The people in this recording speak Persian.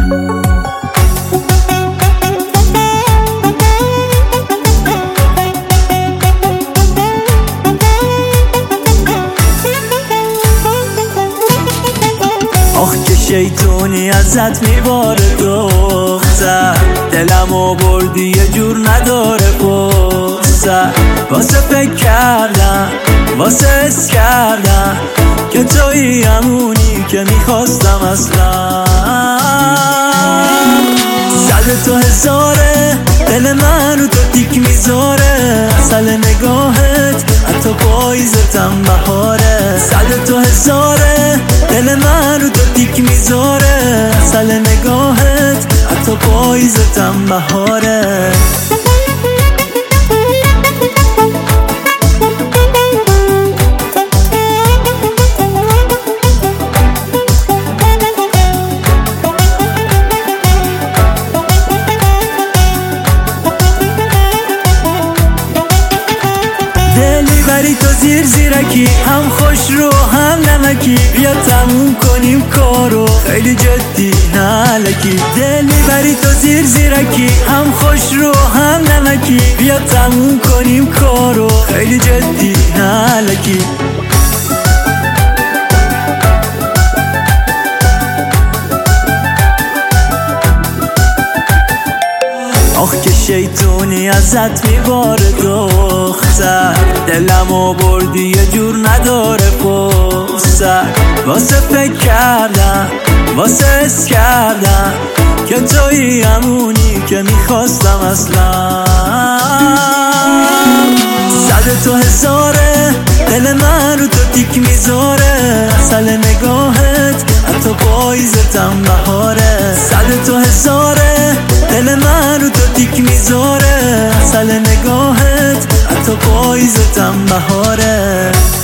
آخ که شیطونی ازت میباره دختر، دلمو بردی یه جور نداره پسر. واسه فکر کردم، واسه حس کردم که تویی همونی که میخواستم اصلا. صد تو هزاره دل منو تو تیک میذاره، اصل نگاهت حتی پاییزتم بهاره. صد تو هزاره دل منو تو تیک میذاره، اصل نگاهت حتی پاییزتم بهاره. دلی بری تو زیر زیرکی، هم خوش رو هم نمکی، بیا تموم کنیم کارو خیلی جدی نالکی. دلی بری تو زیر زیرکی، هم خوش رو هم نمکی، بیا تموم کنیم کارو خیلی جدی نالکی. آخ که شیطونی ازت میباره دختر، دلمو بردی یه جور نداره پسر. واسه فکر کردم، واسه حس کردم که تویی همونی که میخواستم اصلا. صد تو هزاره دل منو تو تیک میذاره، اصل نگاهت حتی پاییزتم بهاره. صد تو هزاره دل منو تو تیک میذاره، اصل نگاهت حتی پاییزتم بهاره.